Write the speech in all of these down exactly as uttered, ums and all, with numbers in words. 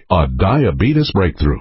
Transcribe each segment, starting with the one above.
a diabetes breakthrough.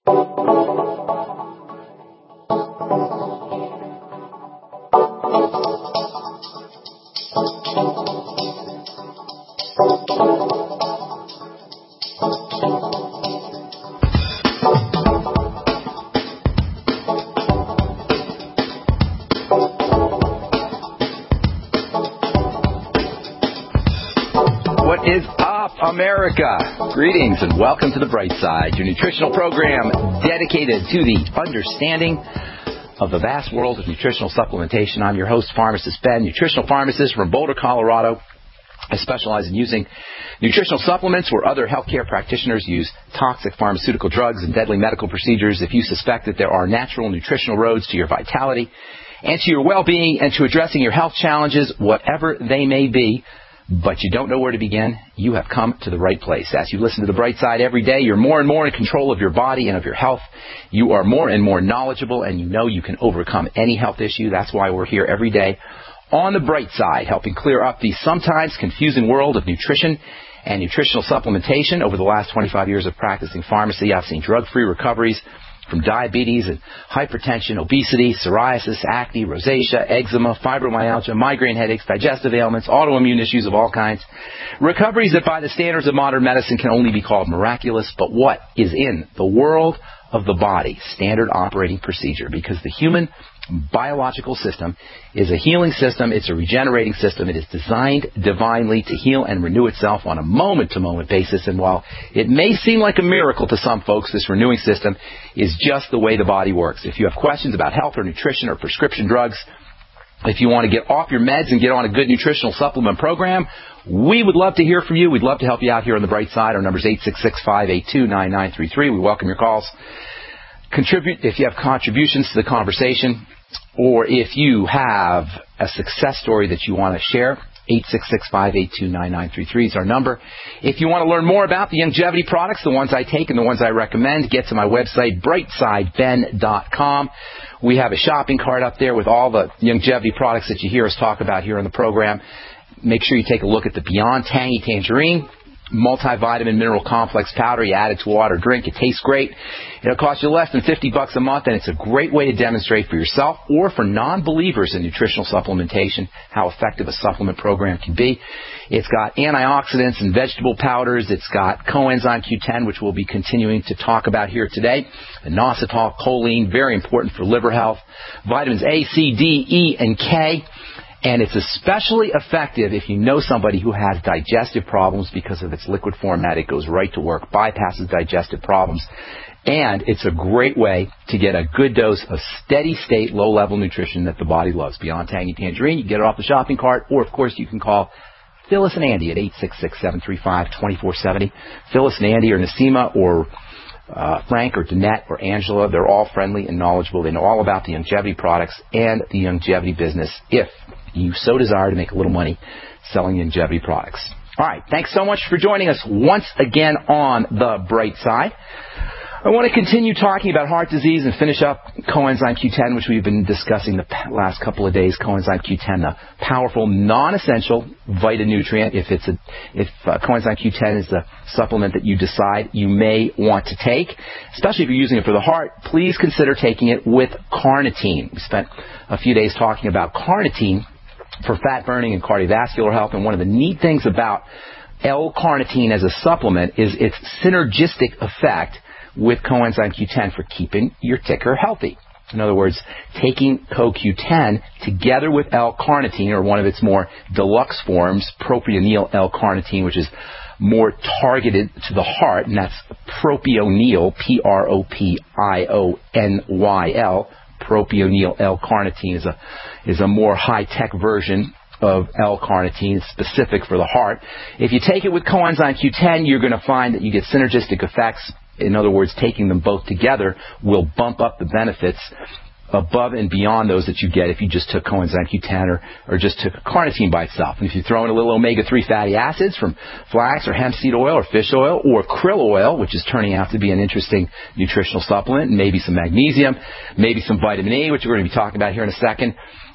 What is up, America? Greetings and welcome to The Bright Side, your nutritional program dedicated to the understanding of the vast world of nutritional supplementation. I'm your host, Pharmacist Ben, nutritional pharmacist from Boulder, Colorado. I specialize in using nutritional supplements where other healthcare practitioners use toxic pharmaceutical drugs and deadly medical procedures. If you suspect that there are natural nutritional roads to your vitality and to your well-being and to addressing your health challenges, whatever they may be, but you don't know where to begin, you have come to the right place. As you listen to The Bright Side every day, you're more and more in control of your body and of your health. You are more and more knowledgeable, and you know you can overcome any health issue. That's why we're here every day on The Bright Side, helping clear up the sometimes confusing world of nutrition and nutritional supplementation. Over the last twenty-five years of practicing pharmacy, I've seen drug-free recoveries from diabetes and hypertension, obesity, psoriasis, acne, rosacea, eczema, fibromyalgia, migraine headaches, digestive ailments, autoimmune issues of all kinds. Recoveries that by the standards of modern medicine can only be called miraculous. But what is in the world of the body? Standard operating procedure. Because the human biological system is a healing system. It's a regenerating system. It is designed divinely to heal and renew itself on a moment-to-moment basis. And while it may seem like a miracle to some folks, this renewing system is just the way the body works. If you have questions about health or nutrition or prescription drugs, if you want to get off your meds and get on a good nutritional supplement program, we would love to hear from you. We'd love to help you out here on The Bright Side. Our number is eight six six, five eight two, nine nine three three. We welcome your calls. Contribute if you have contributions to the conversation, or if you have a success story that you want to share. eight six six, five eight two, nine nine three three is our number. If you want to learn more about the longevity products, the ones I take and the ones I recommend, get to my website, bright side ben dot com. We have a shopping cart up there with all the longevity products that you hear us talk about here on the program. Make sure you take a look at the Beyond Tangy Tangerine multivitamin mineral complex powder. You add it to water, drink. It tastes great. It'll cost you less than fifty bucks a month, and it's a great way to demonstrate for yourself or for non-believers in nutritional supplementation how effective a supplement program can be. It's got antioxidants and vegetable powders. It's got coenzyme Q ten, which we'll be continuing to talk about here today. Inositol, choline, very important for liver health. Vitamins A, C, D, E, and K. And it's especially effective if you know somebody who has digestive problems because of its liquid format. It goes right to work, bypasses digestive problems. And it's a great way to get a good dose of steady-state, low-level nutrition that the body loves. Beyond Tangy Tangerine, you can get it off the shopping cart, or, of course, you can call Phyllis and Andy at eight six six, seven three five, two four seven zero. Phyllis and Andy or Nasima or Uh, Frank or Danette or Angela, they're all friendly and knowledgeable. They know all about the longevity products and the longevity business if you so desire to make a little money selling longevity products. All right, thanks so much for joining us once again on The Bright Side. I want to continue talking about heart disease and finish up coenzyme Q ten, which we've been discussing the last couple of days. Coenzyme Q ten, the powerful, non-essential vitanutrient. If it's a, if uh, coenzyme Q ten is the supplement that you decide you may want to take, especially if you're using it for the heart, please consider taking it with carnitine. We spent a few days talking about carnitine for fat burning and cardiovascular health, and one of the neat things about L-carnitine as a supplement is its synergistic effect with coenzyme Q ten for keeping your ticker healthy. In other words, taking co Q ten together with L-carnitine, or one of its more deluxe forms, propionyl L-carnitine, which is more targeted to the heart, and that's propionyl, P R O P I O N Y L. Propionyl L-carnitine is a, is a more high-tech version of L-carnitine, specific for the heart. If you take it with coenzyme Q ten, you're going to find that you get synergistic effects. In other words, taking them both together will bump up the benefits above and beyond those that you get if you just took coenzyme Q ten or, or just took carnitine by itself. And if you throw in a little omega three fatty acids from flax or hemp seed oil or fish oil or krill oil, which is turning out to be an interesting nutritional supplement, and maybe some magnesium, maybe some vitamin E, which we're going to be talking about here in a second,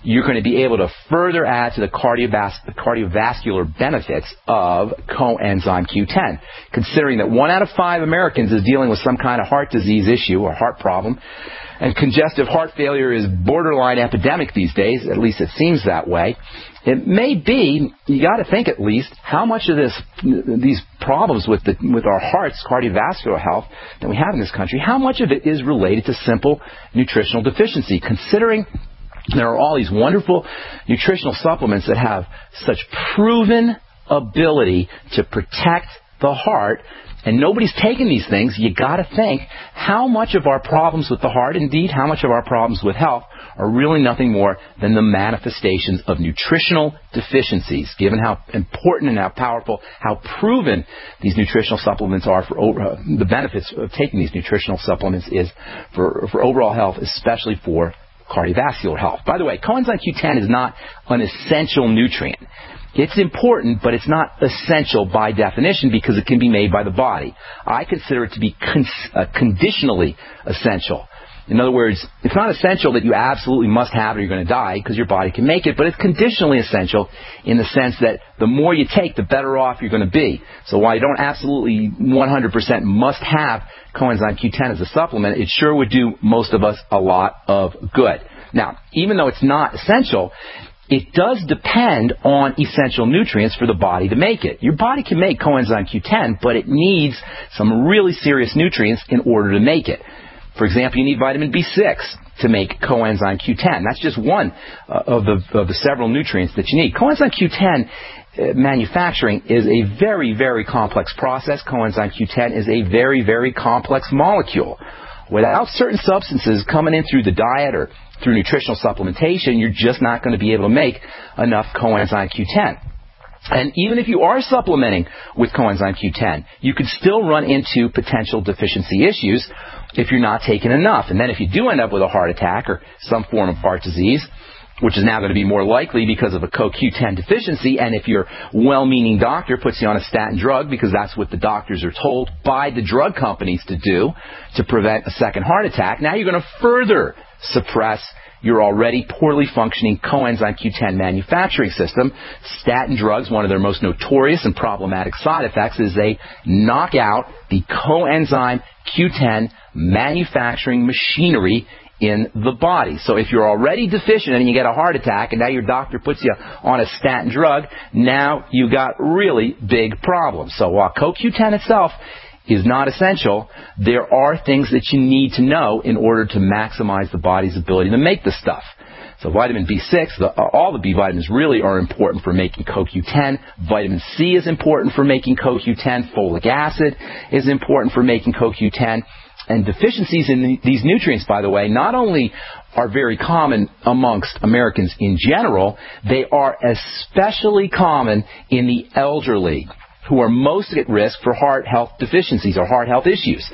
you're going to be able to further add to the cardiovas- cardiovascular benefits of coenzyme Q ten. Considering that one out of five Americans is dealing with some kind of heart disease issue or heart problem, and congestive heart failure is borderline epidemic these days, at least it seems that way, it may be, you got to think at least, how much of this, these problems with the, with our hearts, cardiovascular health that we have in this country, how much of it is related to simple nutritional deficiency, considering there are all these wonderful nutritional supplements that have such proven ability to protect the heart, and nobody's taking these things. You got to think how much of our problems with the heart, indeed how much of our problems with health, are really nothing more than the manifestations of nutritional deficiencies, given how important and how powerful, how proven these nutritional supplements are for uh, the benefits of taking these nutritional supplements is for, for overall health, especially for cardiovascular health. By the way, coenzyme Q ten is not an essential nutrient. It's important, but it's not essential by definition because it can be made by the body. I consider it to be con- uh, conditionally essential. In other words, it's not essential that you absolutely must have it or you're going to die because your body can make it, but it's conditionally essential in the sense that the more you take, the better off you're going to be. So while you don't absolutely one hundred percent must have coenzyme Q ten as a supplement, it sure would do most of us a lot of good. Now, even though it's not essential, it does depend on essential nutrients for the body to make it. Your body can make coenzyme Q ten, but it needs some really serious nutrients in order to make it. For example, you need vitamin B six to make coenzyme Q ten. That's just one uh, of, the, of the several nutrients that you need. Coenzyme Q ten uh, manufacturing is a very, very complex process. Coenzyme Q ten is a very, very complex molecule. Without certain substances coming in through the diet or through nutritional supplementation, you're just not going to be able to make enough coenzyme Q ten. And even if you are supplementing with coenzyme Q ten, you could still run into potential deficiency issues if you're not taking enough. And then if you do end up with a heart attack or some form of heart disease, which is now going to be more likely because of a co Q ten deficiency, and if your well-meaning doctor puts you on a statin drug because that's what the doctors are told by the drug companies to do to prevent a second heart attack, now you're going to further suppress your already poorly functioning coenzyme Q ten manufacturing system. Statin drugs, one of their most notorious and problematic side effects is they knock out the coenzyme Q ten manufacturing machinery in the body. So if you're already deficient and you get a heart attack and now your doctor puts you on a statin drug, now you've got really big problems. So while co Q ten itself is not essential, there are things that you need to know in order to maximize the body's ability to make this stuff. So vitamin B six, the, all the B vitamins really are important for making co Q ten. Vitamin C is important for making co Q ten. Folic acid is important for making co Q ten. And deficiencies in the, these nutrients, by the way, not only are very common amongst Americans in general, they are especially common in the elderly, who are most at risk for heart health deficiencies or heart health issues.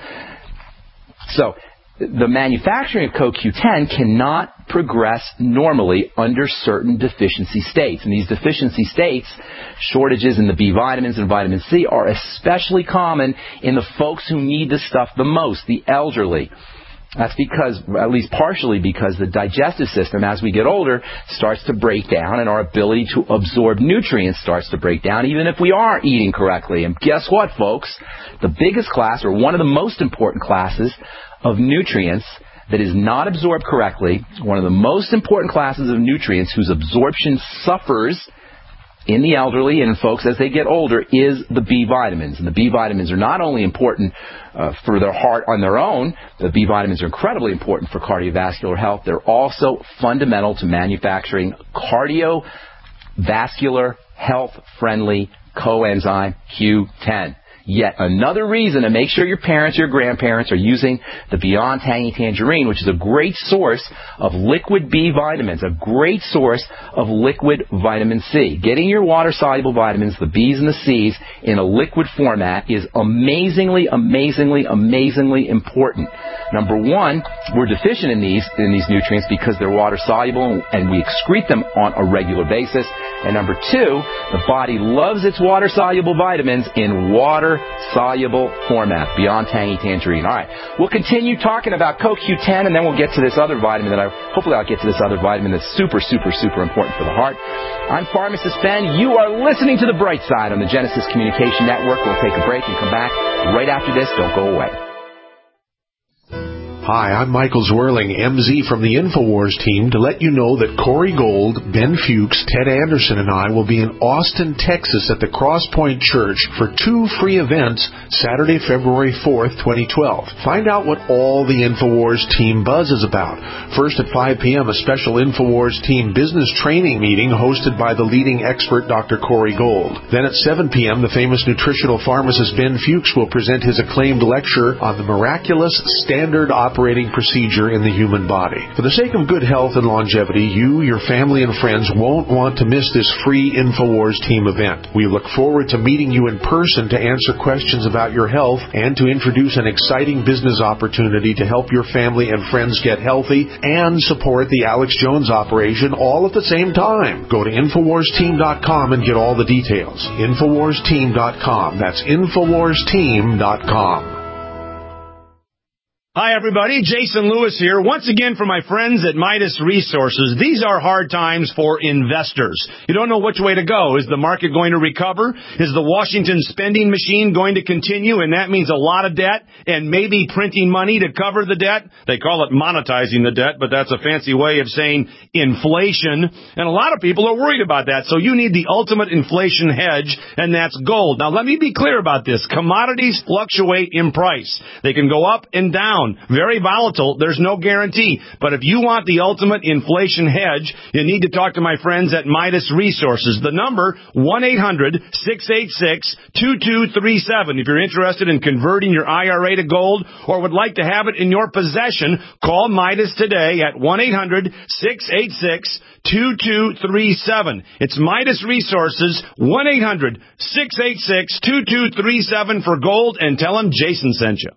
So the manufacturing of co Q ten cannot progress normally under certain deficiency states. And these deficiency states, shortages in the B vitamins and vitamin C, are especially common in the folks who need this stuff the most, the elderly. That's because, at least partially because, the digestive system, as we get older, starts to break down, and our ability to absorb nutrients starts to break down, even if we are eating correctly. And guess what, folks? The biggest class, or one of the most important classes of nutrients that is not absorbed correctly, one of the most important classes of nutrients whose absorption suffers in the elderly and in folks as they get older, is the B vitamins. And the B vitamins are not only important uh, for their heart on their own, the B vitamins are incredibly important for cardiovascular health. They're also fundamental to manufacturing cardiovascular health-friendly coenzyme Q ten. Yet another reason to make sure your parents or your grandparents are using the Beyond Tangy Tangerine, which is a great source of liquid B vitamins, a great source of liquid vitamin C. Getting your water-soluble vitamins, the B's and the C's, in a liquid format is amazingly, amazingly, amazingly important. Number one, we're deficient in these in these nutrients because they're water-soluble and we excrete them on a regular basis. And number two, the body loves its water-soluble vitamins in water water-soluble format, beyond tangy tangerine. All right, we'll continue talking about Co Q ten, and then we'll get to this other vitamin that I, hopefully I'll get to this other vitamin that's super, super, super important for the heart. I'm Pharmacist Ben. You are listening to The Bright Side on the Genesis Communication Network. We'll take a break and come back right after this. Don't go away. Hi, I'm Michael Zwerling, M Z from the InfoWars team, to let you know that Corey Gold, Ben Fuchs, Ted Anderson, and I will be in Austin, Texas at the Crosspoint Church for two free events Saturday, February fourth, twenty twelve. Find out what all the InfoWars team buzz is about. First at five p.m., a special InfoWars team business training meeting hosted by the leading expert Doctor Corey Gold. Then at seven p.m., the famous nutritional pharmacist Ben Fuchs will present his acclaimed lecture on the miraculous standard operating operating procedure in the human body. For the sake of good health and longevity, you, your family, and friends won't want to miss this free InfoWars team event. We look forward to meeting you in person to answer questions about your health and to introduce an exciting business opportunity to help your family and friends get healthy and support the Alex Jones operation all at the same time. Go to Infowars Team dot com and get all the details. Infowars Team dot com. That's Infowars Team dot com. Hi, everybody. Jason Lewis here. Once again for my friends at Midas Resources. These are hard times for investors. You don't know which way to go. Is the market going to recover? Is the Washington spending machine going to continue? And that means a lot of debt and maybe printing money to cover the debt. They call it monetizing the debt, but that's a fancy way of saying inflation. And a lot of people are worried about that. So you need the ultimate inflation hedge, and that's gold. Now, let me be clear about this. Commodities fluctuate in price. They can go up and down. Very volatile. There's no guarantee. But if you want the ultimate inflation hedge, you need to talk to my friends at Midas Resources. The number, one eight hundred six eight six two two three seven. If you're interested in converting your I R A to gold or would like to have it in your possession, call Midas today at one eight hundred six eight six two two three seven. It's Midas Resources, one eight hundred six eight six two two three seven for gold, and tell them Jason sent you.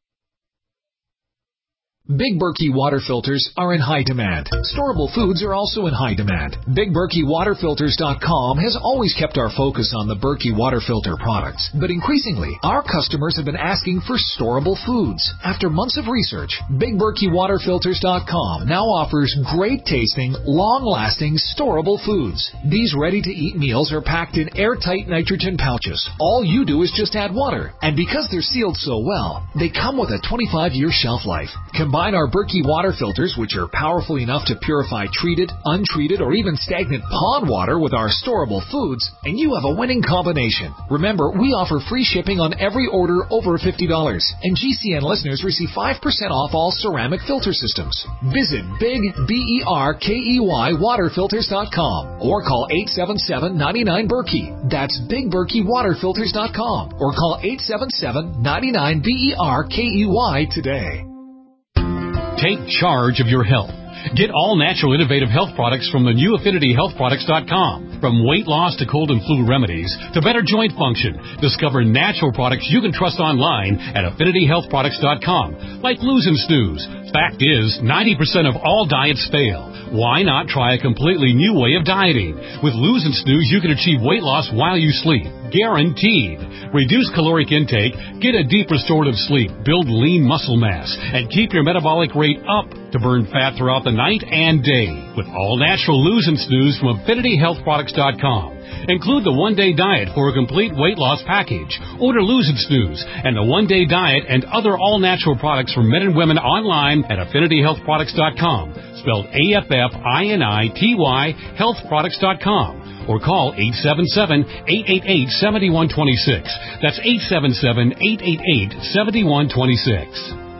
Big Berkey water filters are in high demand. Storable foods are also in high demand. Big Berkey Water Filters dot com has always kept our focus on the Berkey water filter products. But increasingly, our customers have been asking for storable foods. After months of research, Big Berkey Water Filters dot com now offers great tasting, long-lasting, storable foods. These ready-to-eat meals are packed in airtight nitrogen pouches. All you do is just add water. And because they're sealed so well, they come with a twenty-five year shelf life. Combine Combine our Berkey water filters, which are powerful enough to purify treated, untreated, or even stagnant pond water with our storable foods, and you have a winning combination. Remember, we offer free shipping on every order over fifty dollars, and G C N listeners receive five percent off all ceramic filter systems. Visit Big B E R K E Y Water Filters dot com or call eight seven seven, nine nine, Berkey. That's Big Berkey Water Filters dot com or call eight seven seven, nine nine, B E R K E Y today. Take charge of your health. Get all natural innovative health products from the new Affinity Health Products dot com. From weight loss to cold and flu remedies to better joint function, discover natural products you can trust online at Affinity Health Products dot com, like Lose and Snooze. Fact is, ninety percent of all diets fail. Why not try a completely new way of dieting? With Lose and Snooze, you can achieve weight loss while you sleep. Guaranteed. Reduce caloric intake, get a deep restorative sleep, build lean muscle mass, and keep your metabolic rate up to burn fat throughout the night and day. With all natural Lose and Snooze from Affinity Health Products dot com. Include the one-day diet for a complete weight loss package. Order Lose and Snooze and the one-day diet and other all-natural products for men and women online at Affinity Health Products dot com. Spelled A F F I N I T Y Health Products dot com. Or call eight seven seven, eight eight eight, seven one two six. That's eight seven seven, eight eight eight, seven one two six.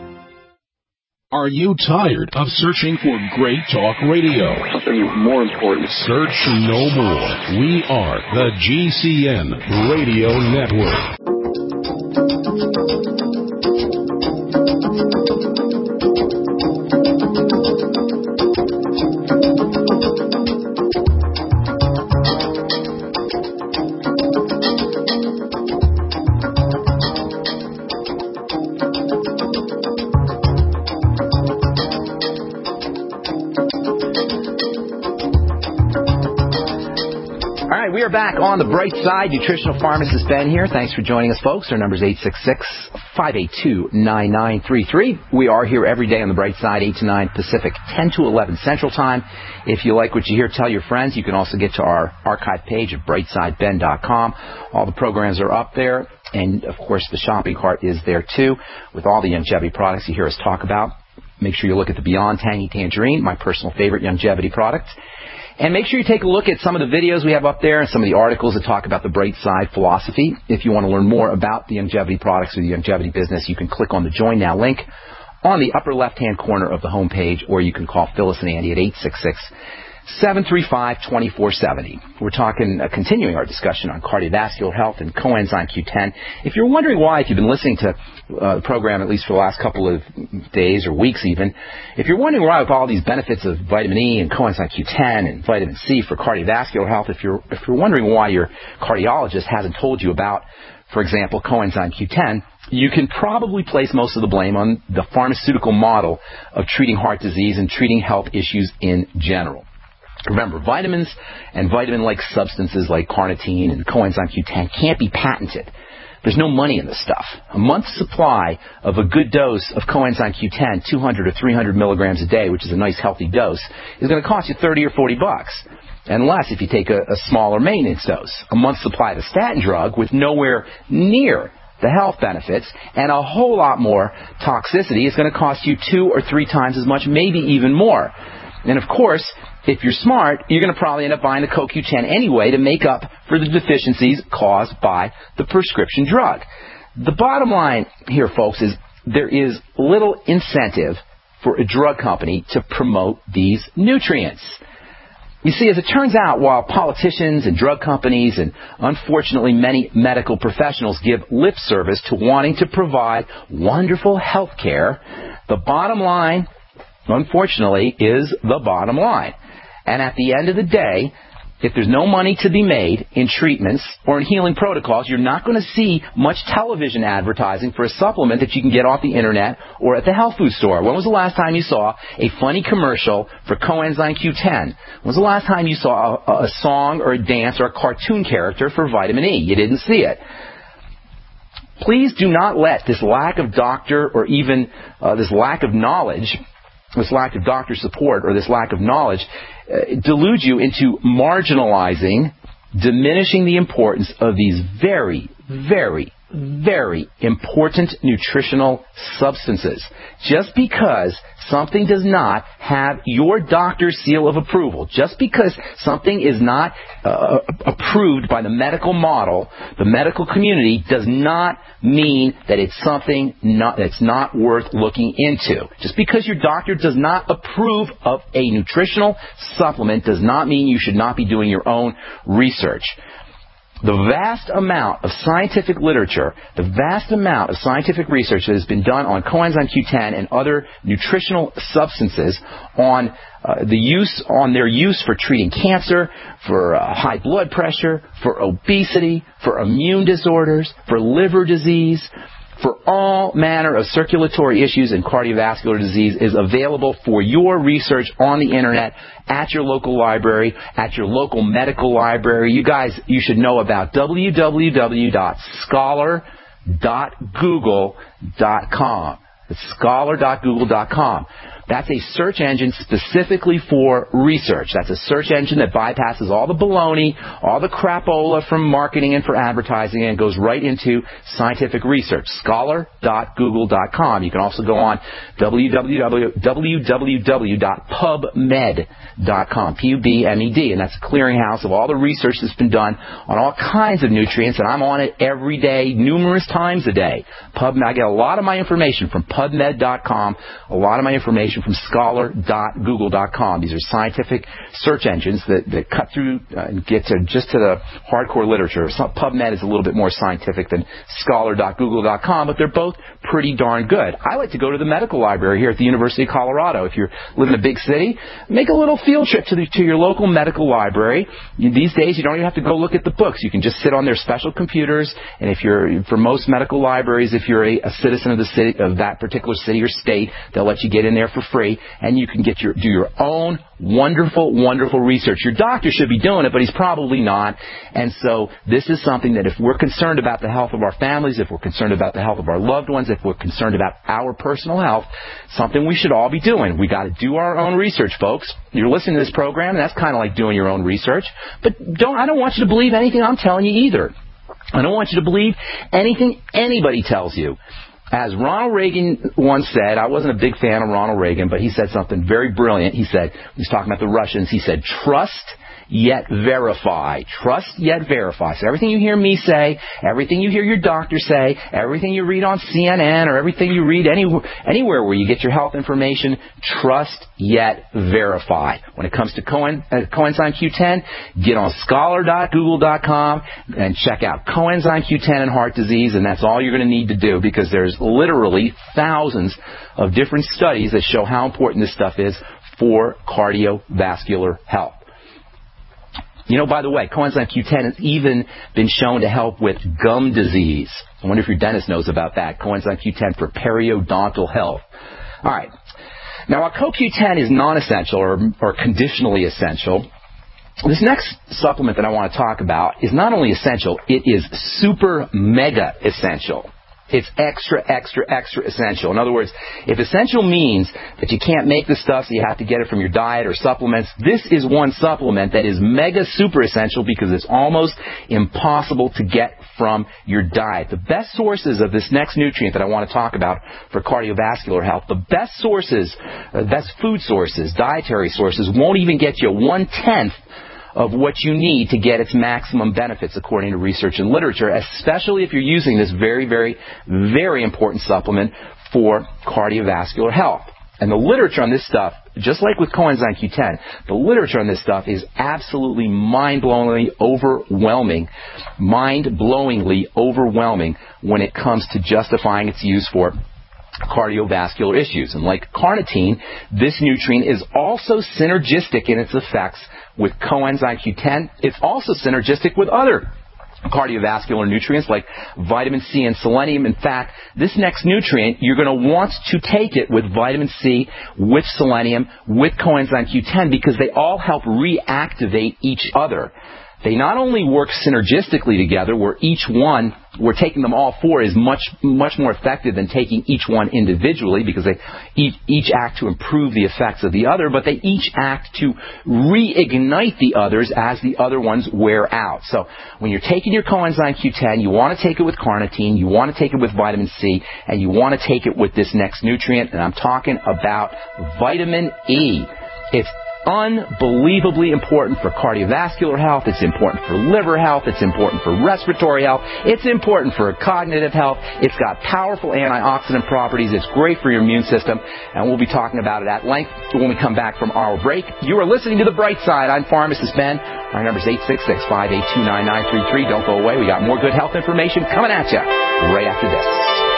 Are you tired of searching for great talk radio? Something more important. Search no more. We are the G C N Radio Network. We are back on the bright side. Nutritional pharmacist Ben here. Thanks for joining us, folks. Our number is eight six six, five eight two, nine nine three three. We are here every day on the bright side, eight to nine Pacific, ten to eleven Central Time. If you like what you hear, tell your friends. You can also get to our archive page at bright side ben dot com. All the programs are up there. And, of course, the shopping cart is there, too, with all the Youngevity products you hear us talk about. Make sure you look at the Beyond Tangy Tangerine, my personal favorite Youngevity product. And make sure you take a look at some of the videos we have up there and some of the articles that talk about the bright side philosophy. If you want to learn more about the Youngevity products or the Youngevity business, you can click on the Join Now link on the upper left-hand corner of the homepage, or you can call Phyllis and Andy at eight six six, seven three five, two four seven zero. We're talking, uh, continuing our discussion on cardiovascular health and coenzyme Q ten. If you're wondering why, if you've been listening to uh, the program at least for the last couple of days or weeks even, if you're wondering why with all these benefits of vitamin E and coenzyme Q ten and vitamin C for cardiovascular health, if you're, if you're wondering why your cardiologist hasn't told you about, for example, coenzyme Q ten, you can probably place most of the blame on the pharmaceutical model of treating heart disease and treating health issues in general. Remember, vitamins and vitamin-like substances like carnitine and coenzyme Q ten can't be patented. There's no money in this stuff. A month's supply of a good dose of coenzyme Q ten, two hundred or three hundred milligrams a day, which is a nice healthy dose, is going to cost you thirty or forty bucks. Unless if you take a, a smaller maintenance dose. A month's supply of a statin drug with nowhere near the health benefits and a whole lot more toxicity is going to cost you two or three times as much, maybe even more. And of course, if you're smart, you're going to probably end up buying the Co Q ten anyway to make up for the deficiencies caused by the prescription drug. The bottom line here, folks, is there is little incentive for a drug company to promote these nutrients. You see, as it turns out, while politicians and drug companies and unfortunately many medical professionals give lip service to wanting to provide wonderful health care, the bottom line, unfortunately, is the bottom line. And at the end of the day, if there's no money to be made in treatments or in healing protocols, you're not going to see much television advertising for a supplement that you can get off the internet or at the health food store. When was the last time you saw a funny commercial for coenzyme Q ten? When was the last time you saw a, a song or a dance or a cartoon character for vitamin E? You didn't see it. Please do not let this lack of doctor or even uh, this lack of knowledge, this lack of doctor support or this lack of knowledge uh, delude you into marginalizing, diminishing the importance of these very, very, very important nutritional substances. Just because something does not have your doctor's seal of approval, just because something is not uh, approved by the medical model, the medical community, does not mean that it's something not, that's not worth looking into. Just because your doctor does not approve of a nutritional supplement does not mean you should not be doing your own research. The vast amount of scientific literature, the vast amount of scientific research that has been done on coenzyme Q ten and other nutritional substances on uh, the use, on their use for treating cancer, for uh, high blood pressure, for obesity, for immune disorders, for liver disease, for all manner of circulatory issues and cardiovascular disease is available for your research on the internet, at your local library, at your local medical library. You guys, you should know about w w w dot scholar dot google dot com. It's scholar dot google dot com. That's a search engine specifically for research. That's a search engine that bypasses all the baloney, all the crapola from marketing and for advertising, and goes right into scientific research. scholar dot google dot com. You can also go on w w w dot pub med dot com. P U B M E D. And that's a clearinghouse of all the research that's been done on all kinds of nutrients, and I'm on it every day, numerous times a day. PubMed, I get a lot of my information from pub med dot com, a lot of my information from scholar dot google dot com. These are scientific search engines that, that cut through uh, and get to just to the hardcore literature. Some, PubMed is a little bit more scientific than scholar dot google dot com, but they're both pretty darn good. I like to go to the medical library here at the University of Colorado. If you live in a big city, make a little field trip to, the, to your local medical library. You, these days, you don't even have to go look at the books. You can just sit on their special computers, and if you're, for most medical libraries, if you're a, a citizen of the city, of that particular city or state, they'll let you get in there for free, and you can get your do your own wonderful, wonderful research. Your doctor should be doing it, but he's probably not. And so this is something that if we're concerned about the health of our families, if we're concerned about the health of our loved ones, if we're concerned about our personal health, something we should all be doing. We got to do our own research, folks. You're listening to this program, and that's kind of like doing your own research. But don't I don't want you to believe anything I'm telling you either. I don't want you to believe anything anybody tells you. As Ronald Reagan once said, I wasn't a big fan of Ronald Reagan, but he said something very brilliant. He said, he was talking about the Russians, he said, trust yet verify. Trust yet verify. So everything you hear me say, everything you hear your doctor say, everything you read on C N N, or everything you read any, anywhere where you get your health information, trust yet verify. When it comes to Coen, uh, coenzyme Q ten, get on scholar dot google dot com and check out coenzyme Q ten and heart disease, and that's all you're going to need to do, because there's literally thousands of different studies that show how important this stuff is for cardiovascular health. You know, by the way, coenzyme Q ten has even been shown to help with gum disease. I wonder if your dentist knows about that. Coenzyme Q ten for periodontal health. All right. Now, while Co Q ten is non-essential or, or conditionally essential, this next supplement that I want to talk about is not only essential, it is super mega essential. It's extra, extra, extra essential. In other words, if essential means that you can't make the stuff, so you have to get it from your diet or supplements, this is one supplement that is mega super essential because it's almost impossible to get from your diet. The best sources of this next nutrient that I want to talk about for cardiovascular health, the best sources, uh, best food sources, dietary sources, won't even get you one-tenth of what you need to get its maximum benefits according to research and literature, especially if you're using this very, very, very important supplement for cardiovascular health. And the literature on this stuff, just like with coenzyme Q ten, the literature on this stuff is absolutely mind-blowingly overwhelming, mind-blowingly overwhelming when it comes to justifying its use for cardiovascular issues. And like carnitine, this nutrient is also synergistic in its effects with coenzyme Q ten. It's also synergistic with other cardiovascular nutrients like vitamin C and selenium. In fact, this next nutrient, you're going to want to take it with vitamin C, with selenium, with coenzyme Q ten, because they all help reactivate each other. They not only work synergistically together, where each one, we're taking them all four, is much, much more effective than taking each one individually, because they each, each act to improve the effects of the other, but they each act to reignite the others as the other ones wear out. So when you're taking your coenzyme Q ten, you want to take it with carnitine, you want to take it with vitamin C, and you want to take it with this next nutrient, and I'm talking about vitamin E. It's unbelievably important for cardiovascular health. It's important for liver health. It's important for respiratory health. It's important for cognitive health. It's got powerful antioxidant properties. It's great for your immune system. And we'll be talking about it at length when we come back from our break. You are listening to The Bright Side. I'm Pharmacist Ben. Our number is eight six six, five eight two, nine nine three three. Don't go away. We got more good health information coming at you right after this.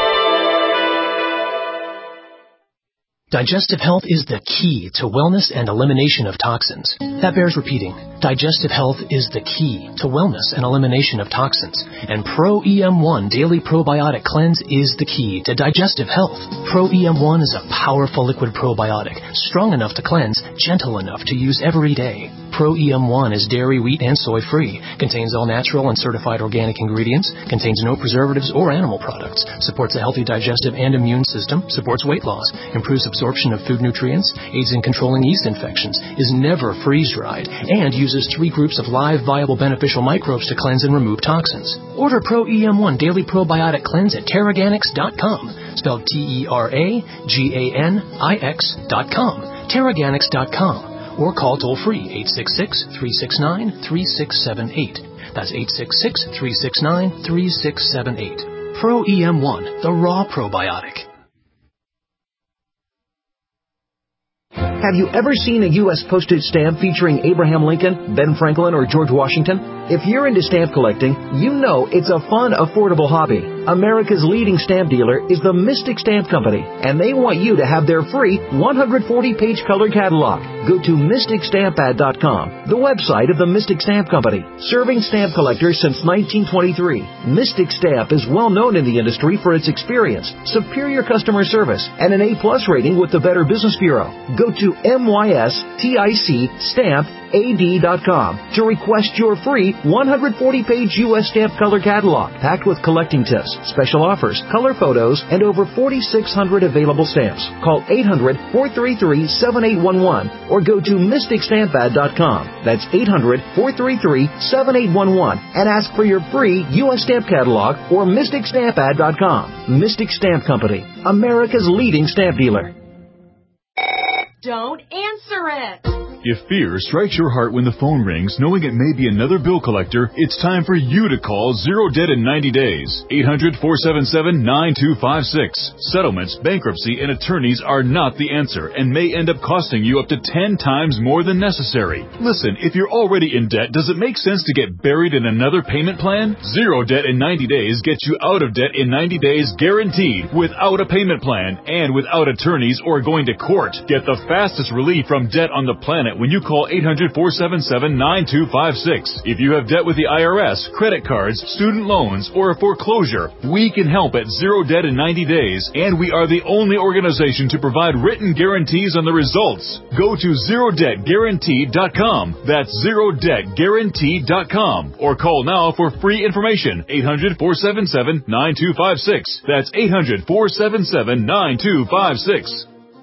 Digestive health is the key to wellness and elimination of toxins. That bears repeating. Digestive health is the key to wellness and elimination of toxins. And Pro E M one Daily Probiotic Cleanse is the key to digestive health. Pro E M one is a powerful liquid probiotic, strong enough to cleanse, gentle enough to use every day. Pro E M one is dairy, wheat, and soy-free, contains all natural and certified organic ingredients, contains no preservatives or animal products, supports a healthy digestive and immune system, supports weight loss, improves absorption of food nutrients, aids in controlling yeast infections, is never freeze-dried, and uses three groups of live, viable, beneficial microbes to cleanse and remove toxins. Order Pro E M one Daily Probiotic Cleanse at Terraganix dot com, spelled T E R A G A N I X dot com, Terraganix dot com. Or call toll-free eight six six, three six nine, three six seven eight. That's eight six six, three six nine, three six seven eight. Pro E M one, the raw probiotic. Have you ever seen a U S postage stamp featuring Abraham Lincoln, Ben Franklin, or George Washington? If you're into stamp collecting, you know it's a fun, affordable hobby. America's leading stamp dealer is the Mystic Stamp Company, and they want you to have their free one hundred forty page color catalog. Go to mystic stamp ad dot com, the website of the Mystic Stamp Company, serving stamp collectors since nineteen twenty-three. Mystic Stamp is well known in the industry for its experience, superior customer service, and an A plus rating with the Better Business Bureau. Go to mystic stamp A D dot com to request your free one hundred forty page U S stamp color catalog, packed with collecting tips, special offers, color photos, and over forty-six hundred available stamps. Call eight hundred, four three three, seven eight one one or go to mystic stamp ad dot com. That's eight hundred, four three three, seven eight one one and ask for your free U S stamp catalog or mystic stamp ad dot com. Mystic Stamp Company, America's leading stamp dealer. Don't answer it. If fear strikes your heart when the phone rings, knowing it may be another bill collector, it's time for you to call Zero Debt in ninety days. eight hundred, four seven seven, nine two five six. Settlements, bankruptcy, and attorneys are not the answer and may end up costing you up to ten times more than necessary. Listen, if you're already in debt, does it make sense to get buried in another payment plan? Zero Debt in ninety days gets you out of debt in ninety days guaranteed, without a payment plan and without attorneys or going to court. Get the fastest relief from debt on the planet when you call eight hundred, four seven seven, nine two five six. If you have debt with the I R S, credit cards, student loans, or a foreclosure, we can help at Zero Debt in ninety days, and we are the only organization to provide written guarantees on the results. Go to zero debt guaranteed dot com. That's zero debt guaranteed dot com. Or call now for free information. eight hundred, four seven seven, nine two five six. That's eight hundred, four seven seven, nine two five six.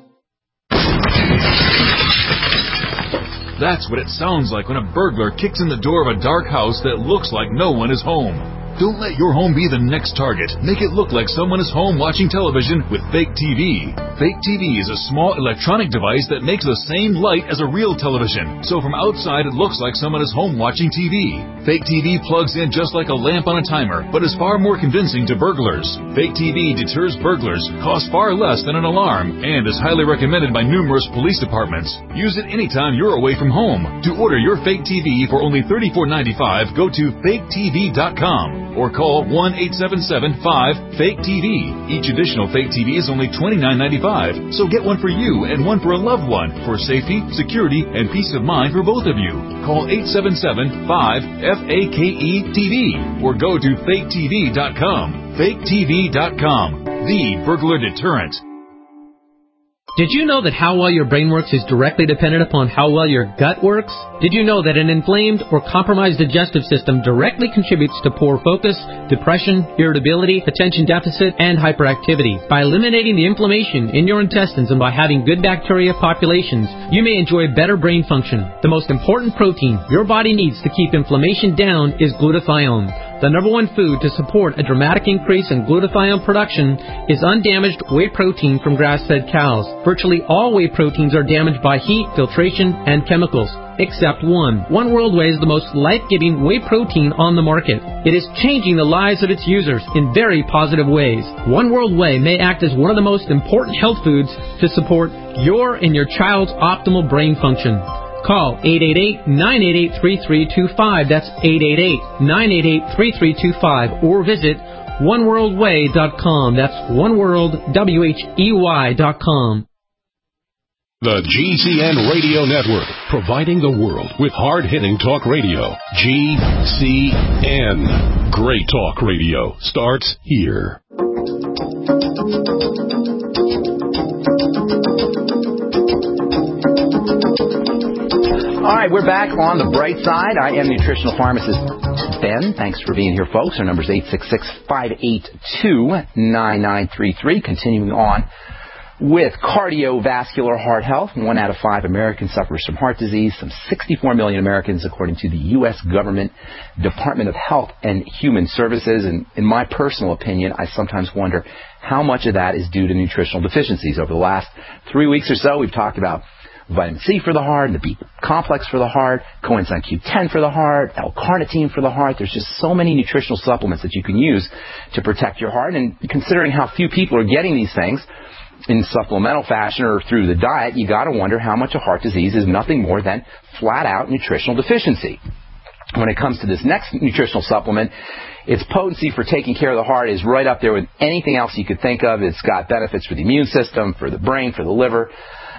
That's what it sounds like when a burglar kicks in the door of a dark house that looks like no one is home. Don't let your home be the next target. Make it look like someone is home watching television with Fake T V. Fake T V is a small electronic device that makes the same light as a real television. So from outside, it looks like someone is home watching T V. Fake T V plugs in just like a lamp on a timer, but is far more convincing to burglars. Fake T V deters burglars, costs far less than an alarm, and is highly recommended by numerous police departments. Use it anytime you're away from home. To order your Fake T V for only thirty-four ninety-five, go to fake t v dot com. Or call one eight seven seven, five, fake T V. Each additional Fake T V is only twenty-nine ninety-five, so get one for you and one for a loved one for safety, security, and peace of mind for both of you. Call eight seven seven, five, F A K E T V or go to fake t v dot com. fake t v dot com, the burglar deterrent. Did you know that how well your brain works is directly dependent upon how well your gut works? Did you know that an inflamed or compromised digestive system directly contributes to poor focus, depression, irritability, attention deficit, and hyperactivity? By eliminating the inflammation in your intestines and by having good bacteria populations, you may enjoy better brain function. The most important protein your body needs to keep inflammation down is glutathione. The number one food to support a dramatic increase in glutathione production is undamaged whey protein from grass-fed cows. Virtually all whey proteins are damaged by heat, filtration, and chemicals, except one. One World Whey is the most life-giving whey protein on the market. It is changing the lives of its users in very positive ways. One World Whey may act as one of the most important health foods to support your and your child's optimal brain function. Call eight eight eight, nine eight eight, three three two five. That's eight eight eight, nine eight eight, three three two five. Or visit one world way dot com. That's one world, W H E Y dot com. The G C N Radio Network, providing the world with hard-hitting talk radio. G C N. Great talk radio starts here. All right, we're back on the bright side. I am nutritional pharmacist Ben. Thanks for being here, folks. Our number is eight six six, five eight two, nine nine three three. Continuing on with cardiovascular heart health. One out of five Americans suffers from heart disease. Some sixty-four million Americans, according to the U S government Department of Health and Human Services. And in my personal opinion, I sometimes wonder how much of that is due to nutritional deficiencies. Over the last three weeks or so, we've talked about vitamin C for the heart, the B complex for the heart, coenzyme Q ten for the heart, L-carnitine for the heart. There's just so many nutritional supplements that you can use to protect your heart. And considering how few people are getting these things in supplemental fashion or through the diet, you got to wonder how much of heart disease is nothing more than flat-out nutritional deficiency. when it comes to this next nutritional supplement, its potency for taking care of the heart is right up there with anything else you could think of. It's got benefits for the immune system, for the brain, for the liver.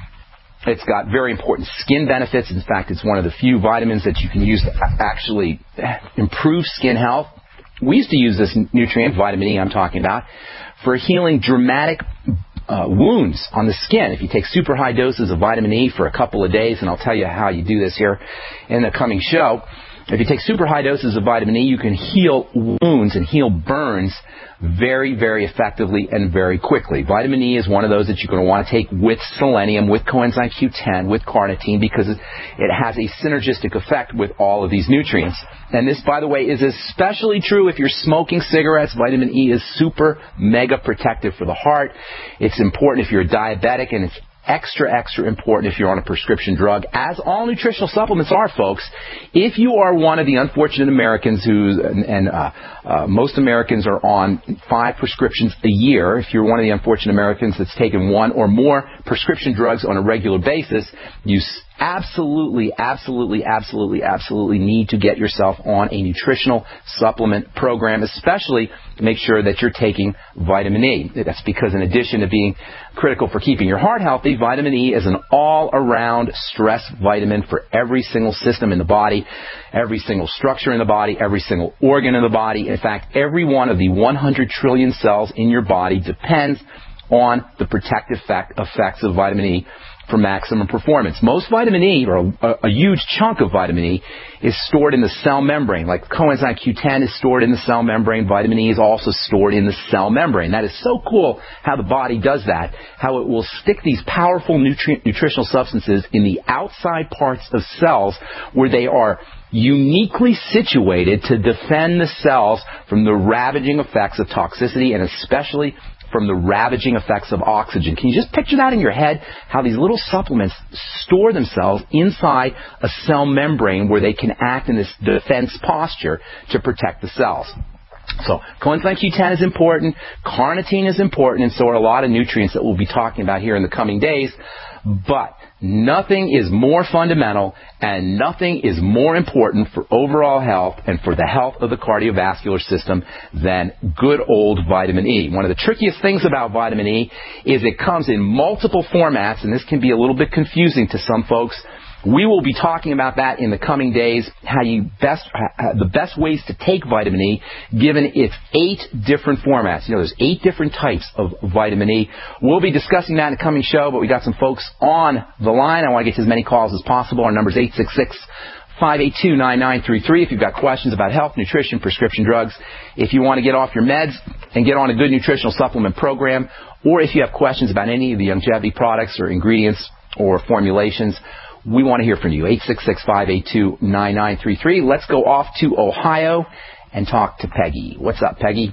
It's got very important skin benefits. In fact, it's one of the few vitamins that you can use to actually improve skin health. We used to use this nutrient, vitamin E I'm talking about, for healing dramatic uh, wounds on the skin. If you take super high doses of vitamin E for a couple of days, and I'll tell you how you do this here in the coming show, if you take super high doses of vitamin E, you can heal wounds and heal burns very, very effectively and very quickly. Vitamin E is one of those that you're going to want to take with selenium, with coenzyme Q ten, with carnitine, because it has a synergistic effect with all of these nutrients. And this, by the way, is especially true if you're smoking cigarettes. Vitamin E is super mega protective for the heart. It's important if you're a diabetic, and it's extra, extra important if you're on a prescription drug, as all nutritional supplements are, folks. If you are one of the unfortunate Americans who, and, and uh, uh, most Americans are on five prescriptions a year, if you're one of the unfortunate Americans that's taken one or more prescription drugs on a regular basis, you absolutely, absolutely, absolutely, absolutely need to get yourself on a nutritional supplement program, especially to make sure that you're taking vitamin E. That's because in addition to being critical for keeping your heart healthy, vitamin E is an all-around stress vitamin for every single system in the body, every single structure in the body, every single organ in the body. In fact, every one of the one hundred trillion cells in your body depends on the protective effects of vitamin E for maximum performance. Most vitamin E, or a, a huge chunk of vitamin E, is stored in the cell membrane. Like coenzyme Q ten is stored in the cell membrane, vitamin E is also stored in the cell membrane. That is so cool how the body does that, how it will stick these powerful nutri- nutritional substances in the outside parts of cells where they are uniquely situated to defend the cells from the ravaging effects of toxicity, and especially from the ravaging effects of oxygen. Can you just picture that in your head? How these little supplements store themselves inside a cell membrane where they can act in this defense posture to protect the cells. So coenzyme Q ten is important, carnitine is important, and so are a lot of nutrients that we'll be talking about here in the coming days. But nothing is more fundamental and nothing is more important for overall health and for the health of the cardiovascular system than good old vitamin E. One of the trickiest things about vitamin E is it comes in multiple formats, and this can be a little bit confusing to some folks. We will be talking about that in the coming days, how you best, uh, the best ways to take vitamin E, given its eight different formats. You know, there's eight different types of vitamin E. We'll be discussing that in the coming show, but we got some folks on the line. I want to get to as many calls as possible. Our number is eight six six, five eight two, nine nine three three. If you've got questions about health, nutrition, prescription drugs, if you want to get off your meds and get on a good nutritional supplement program, or if you have questions about any of the longevity products or ingredients or formulations, we want to hear from you. eight six six, five eight two, nine nine three three. Let's go off to Ohio and talk to Peggy. What's up, Peggy?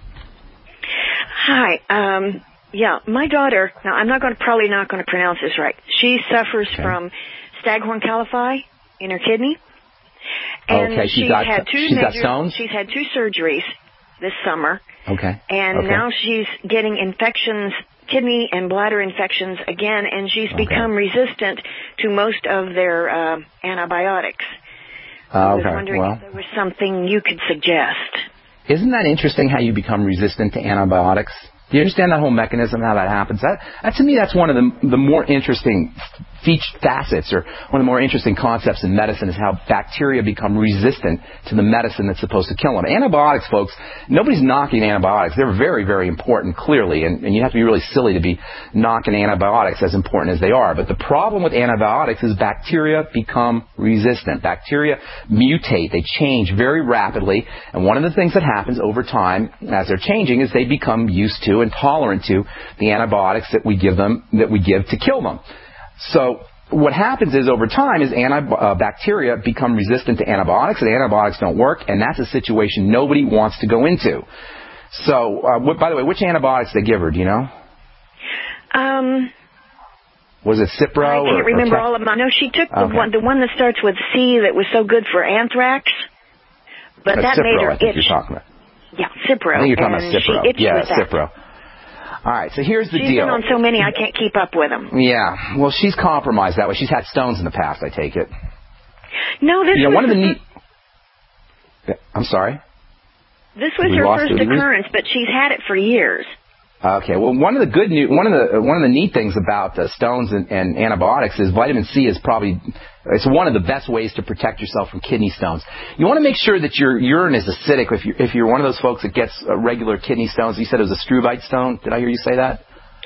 Hi. Um, yeah, my daughter, now I'm not going to, probably not going to pronounce this right. She suffers okay. from Staghorn Califi in her kidney. And okay, she's she's got, had two she's major, got stones? She's had two surgeries this summer. Okay. And okay. now she's getting infections, kidney and bladder infections again, and she's okay. become resistant to most of their uh, antibiotics. Uh, I was okay. wondering well, if there was something you could suggest. Isn't that interesting how you become resistant to antibiotics? Do you understand that whole mechanism, how that happens? That, that to me, that's one of the, the more interesting feature, facets, or one of the more interesting concepts in medicine, is how bacteria become resistant to the medicine that's supposed to kill them. Antibiotics, folks, nobody's knocking antibiotics. They're very, very important, clearly, and, and you have to be really silly to be knocking antibiotics, as important as they are. But the problem with antibiotics is bacteria become resistant. Bacteria mutate. They change very rapidly, and one of the things that happens over time as they're changing is they become used to and tolerant to the antibiotics that we give them, that we give to kill them. So what happens is, over time, is anti- uh, bacteria become resistant to antibiotics, and antibiotics don't work, and that's a situation nobody wants to go into. So, uh, what, by the way, which antibiotics did they give her? Do you know? Um. Was it Cipro? I can't or, remember or all of them. I know she took the okay. one, the one that starts with C, that was so good for anthrax, but uh, that Cipro, made her I think itch. You're talking about. Yeah, Cipro. I think you're talking and about Cipro. She itched yeah, with that. Cipro. All right, so here's the she's deal. She's been on so many, I can't keep up with them. Yeah, well, she's compromised that way. She's had stones in the past, I take it. No, this you know, was one of the the, neat. I'm sorry? This was We her lost first it. occurrence, but she's had it for years. Okay. Well, one of the good news, one of the one of the neat things about uh, stones and, and antibiotics is vitamin C is probably it's one of the best ways to protect yourself from kidney stones. You want to make sure that your urine is acidic. If you're if you're one of those folks that gets uh, regular kidney stones, you said it was a struvite stone. Did I hear you say that?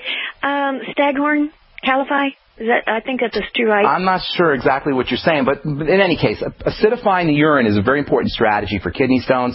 Um, Staghorn, Caliphi. Is that, I think that's a struvite. I'm not sure exactly what you're saying, but in any case, acidifying the urine is a very important strategy for kidney stones.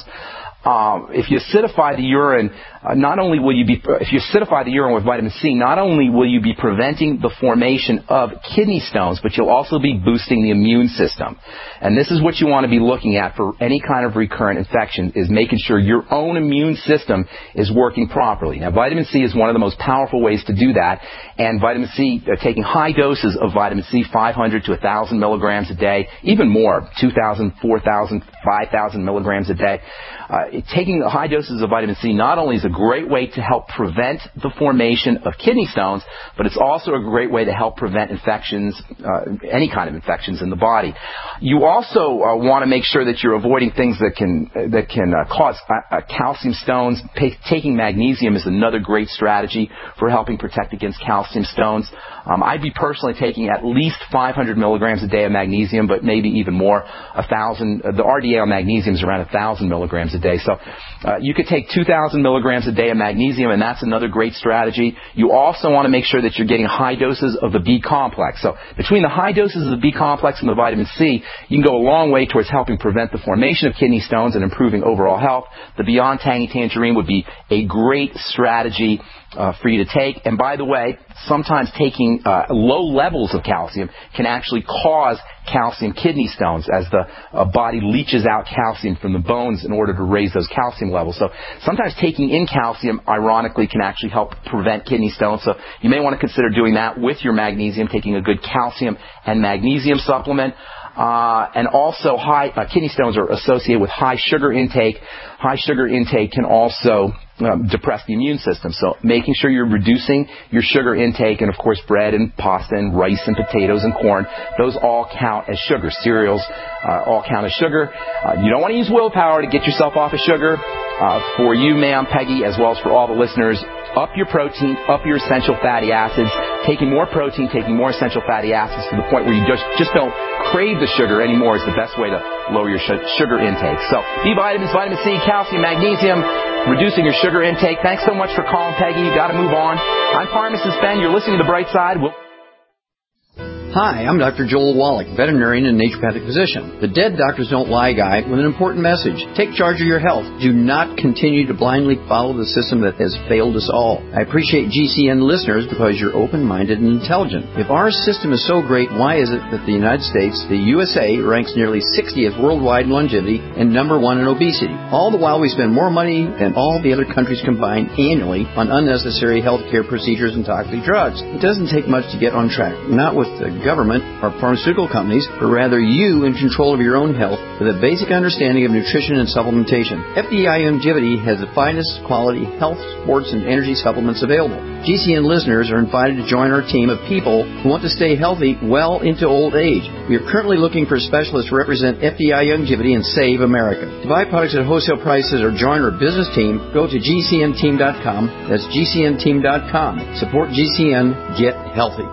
Um, if you acidify the urine, uh, not only will you be, if you acidify the urine with vitamin C, not only will you be preventing the formation of kidney stones, but you'll also be boosting the immune system. And this is what you want to be looking at for any kind of recurrent infection, is making sure your own immune system is working properly. Now, vitamin C is one of the most powerful ways to do that. And vitamin C, uh, taking high doses of vitamin C, five hundred to one thousand milligrams a day, even more, two thousand, four thousand, five thousand milligrams a day. Uh, taking high doses of vitamin C not only is a great way to help prevent the formation of kidney stones, but it's also a great way to help prevent infections, uh, any kind of infections in the body. You also uh, want to make sure that you're avoiding things that can uh, that can uh, cause uh, uh, calcium stones. Pa- taking magnesium is another great strategy for helping protect against calcium stones. Um, I'd be personally taking at least five hundred milligrams a day of magnesium, but maybe even more. A thousand. Uh, the R D A on magnesium is around a thousand milligrams a day. So uh, you could take two thousand milligrams a day of magnesium, and that's another great strategy. You also want to make sure that you're getting high doses of the B complex. So between the high doses of the B complex and the vitamin C, you can go a long way towards helping prevent the formation of kidney stones and improving overall health. The Beyond Tangy Tangerine would be a great strategy Uh, for you to take. And by the way, sometimes taking uh, low levels of calcium can actually cause calcium kidney stones as the uh, body leaches out calcium from the bones in order to raise those calcium levels. So sometimes taking in calcium, ironically, can actually help prevent kidney stones. So you may want to consider doing that with your magnesium, taking a good calcium and magnesium supplement. Uh, and also high uh, kidney stones are associated with high sugar intake. High sugar intake can also um, depress the immune system. So making sure you're reducing your sugar intake, and of course bread and pasta and rice and potatoes and corn, those all count as sugar. Cereals uh, all count as sugar. Uh, you don't want to use willpower to get yourself off of sugar. Uh, for you, ma'am, Peggy, as well as for all the listeners, up your protein, up your essential fatty acids. Taking more protein, taking more essential fatty acids to the point where you just, just don't crave the sugar anymore is the best way to lower your sh- sugar intake. So B vitamins, vitamin C, calcium, magnesium, reducing your sugar intake. Thanks so much for calling, Peggy. You've got to move on. I'm Pharmacist Ben. You're listening to The Bright Side. We'll Hi, I'm Doctor Joel Wallach, veterinarian and naturopathic physician. The Dead Doctors Don't Lie guy with an important message. Take charge of your health. Do not continue to blindly follow the system that has failed us all. I appreciate G C N listeners because you're open-minded and intelligent. If our system is so great, why is it that the United States, the U S A, ranks nearly sixtieth worldwide in longevity and number one in obesity? All the while we spend more money than all the other countries combined annually on unnecessary healthcare procedures and toxic drugs. It doesn't take much to get on track. Not with the government or pharmaceutical companies, but rather you in control of your own health with a basic understanding of nutrition and supplementation. F D I Longevity has the finest quality health, sports, and energy supplements available. G C N listeners are invited to join our team of people who want to stay healthy well into old age. We are currently looking for specialists to represent F D I Longevity and Save America. To buy products at wholesale prices or join our business team, go to G C N team dot com. That's G C N team dot com. Support G C N. Get healthy.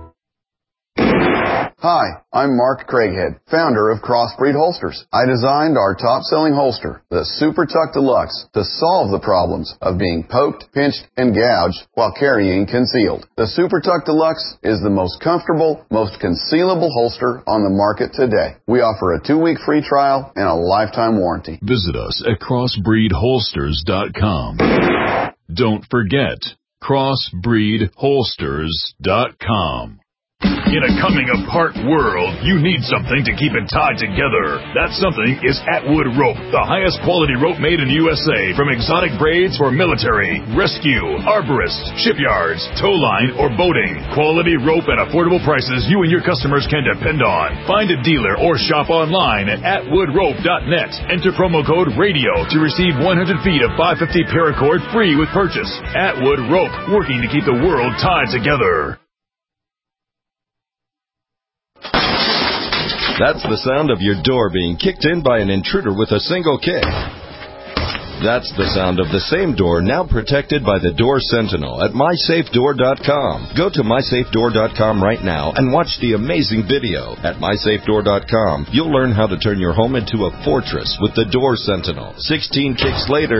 Hi, I'm Mark Craighead, founder of Crossbreed Holsters. I designed our top-selling holster, the Super Tuck Deluxe, to solve the problems of being poked, pinched, and gouged while carrying concealed. The Super Tuck Deluxe is the most comfortable, most concealable holster on the market today. We offer a two-week free trial and a lifetime warranty. Visit us at crossbreed holsters dot com. Don't forget, crossbreed holsters dot com. In a coming-apart world, you need something to keep it tied together. That something is Atwood Rope, the highest quality rope made in the U S A, from exotic braids for military, rescue, arborists, shipyards, tow line, or boating. Quality rope at affordable prices you and your customers can depend on. Find a dealer or shop online at atwood rope dot net. Enter promo code RADIO to receive one hundred feet of five fifty paracord free with purchase. Atwood Rope, working to keep the world tied together. That's the sound of your door being kicked in by an intruder with a single kick. That's the sound of the same door now protected by the Door Sentinel at my safe door dot com. Go to my safe door dot com right now and watch the amazing video. At my safe door dot com, you'll learn how to turn your home into a fortress with the Door Sentinel. sixteen kicks later,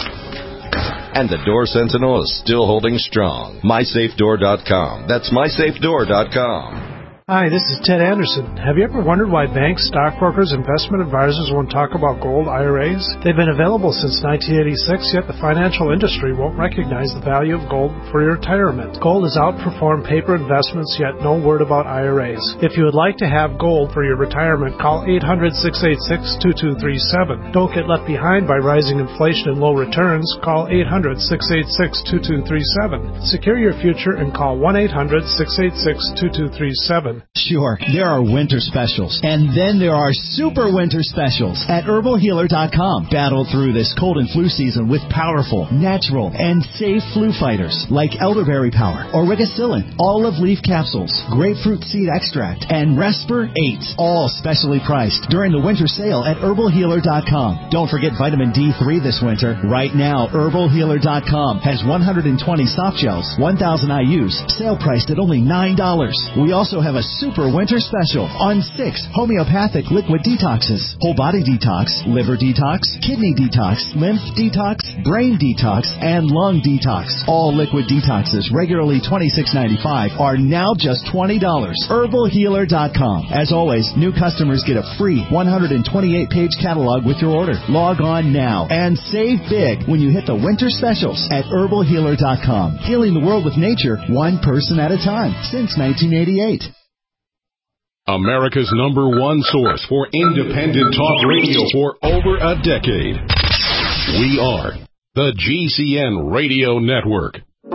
and the Door Sentinel is still holding strong. my safe door dot com. That's my safe door dot com. Hi, this is Ted Anderson. Have you ever wondered why banks, stockbrokers, investment advisors won't talk about gold I R As? They've been available since nineteen eighty-six, yet the financial industry won't recognize the value of gold for your retirement. Gold has outperformed paper investments, yet no word about I R As. If you would like to have gold for your retirement, call eight hundred, six eight six, two two three seven. Don't get left behind by rising inflation and low returns. Call eight hundred, six eight six, two two three seven. Secure your future and call one eight hundred, six eight six, two two three seven. Sure, there are winter specials, and then there are super winter specials at herbal healer dot com. Battle through this cold and flu season with powerful, natural, and safe flu fighters like elderberry power, origicillin, olive leaf capsules, grapefruit seed extract, and Resper eight, all specially priced during the winter sale at herbal healer dot com. Don't forget vitamin D three this winter. Right now, herbal healer dot com has one hundred twenty soft gels, one thousand I U's, sale priced at only nine dollars. We also have a super winter special on six homeopathic liquid detoxes: whole body detox, liver detox, kidney detox, lymph detox, brain detox, and lung detox. All liquid detoxes, regularly twenty-six ninety-five, are now just twenty dollars. herbal healer dot com. As always, new customers get a free one hundred twenty-eight page catalog with your order. Log on now and save big when you hit the winter specials at herbal healer dot com. Healing the world with nature, one person at a time, since nineteen eighty-eight. America's number one source for independent talk radio for over a decade. We are the G C N Radio Network.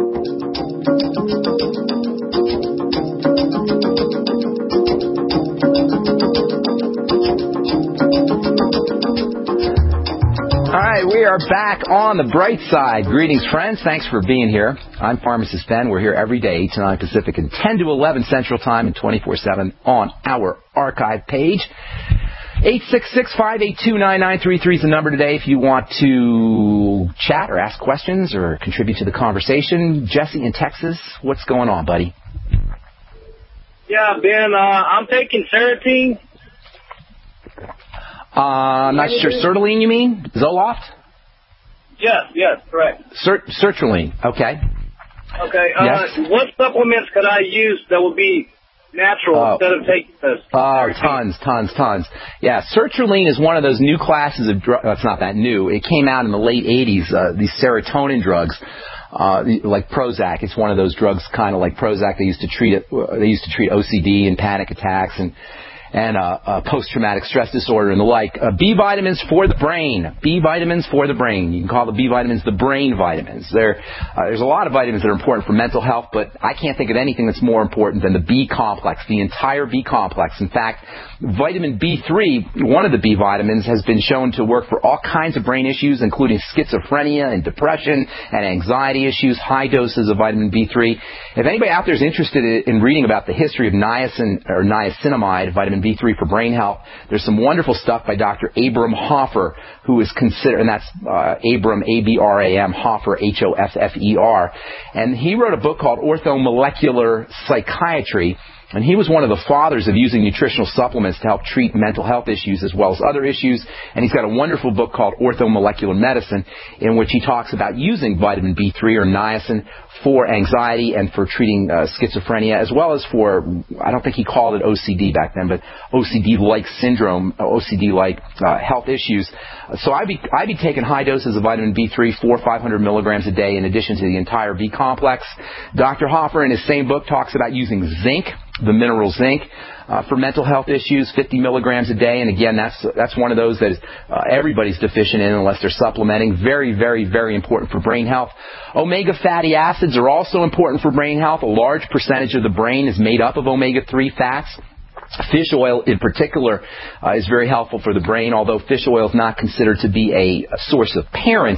All right, we are back on the bright side. Greetings, friends. Thanks for being here. I'm Pharmacist Ben. We're here every day, eight to nine Pacific and ten to eleven Central Time and twenty-four seven on our archive page. eight six six, five eight two, nine nine three three is the number today if you want to chat or ask questions or contribute to the conversation. Jesse in Texas, what's going on, buddy? Yeah, Ben, uh, I'm taking Serotine. Uh, I'm not sure. Sertraline, you mean? Zoloft? Yes, yes, correct. Cert- Sertraline, okay. Okay, uh, yes. What supplements could I use that would be natural oh. instead of taking this? Oh, tons, tons, tons. Yeah, sertraline is one of those new classes of drugs. Well, it's not that new. It came out in the late eighties, uh, these serotonin drugs. Uh, like Prozac. It's one of those drugs kind of like Prozac. They used to treat it, uh, they used to treat O C D and panic attacks and and uh, uh, post-traumatic stress disorder and the like. Uh, B vitamins for the brain. B vitamins for the brain. You can call the B vitamins the brain vitamins. There, uh, there's a lot of vitamins that are important for mental health, but I can't think of anything that's more important than the B complex, the entire B complex. In fact, vitamin B three, one of the B vitamins, has been shown to work for all kinds of brain issues, including schizophrenia and depression and anxiety issues, high doses of vitamin B three. If anybody out there is interested in reading about the history of niacin or niacinamide, vitamin B three for brain health, there's some wonderful stuff by Doctor Abram Hoffer, who is considered, and that's uh, Abram, A B R A M, Hoffer, H O F F E R. And he wrote a book called Orthomolecular Psychiatry. And he was one of the fathers of using nutritional supplements to help treat mental health issues as well as other issues. And he's got a wonderful book called Orthomolecular Medicine, in which he talks about using vitamin B three or niacin for anxiety and for treating uh, schizophrenia, as well as for, I don't think he called it O C D back then, but O C D-like syndrome, O C D-like uh, health issues. So I'd be, I'd be taking high doses of vitamin B three, four or five hundred milligrams a day, in addition to the entire B complex. Doctor Hoffer, in his same book, talks about using zinc, the mineral zinc, uh, for mental health issues, fifty milligrams a day. And again, that's that's one of those that uh, everybody's deficient in unless they're supplementing. Very, very, very important for brain health. Omega fatty acids are also important for brain health. A large percentage of the brain is made up of omega three fats. Fish oil in particular uh, is very helpful for the brain, although fish oil is not considered to be a, a source of parent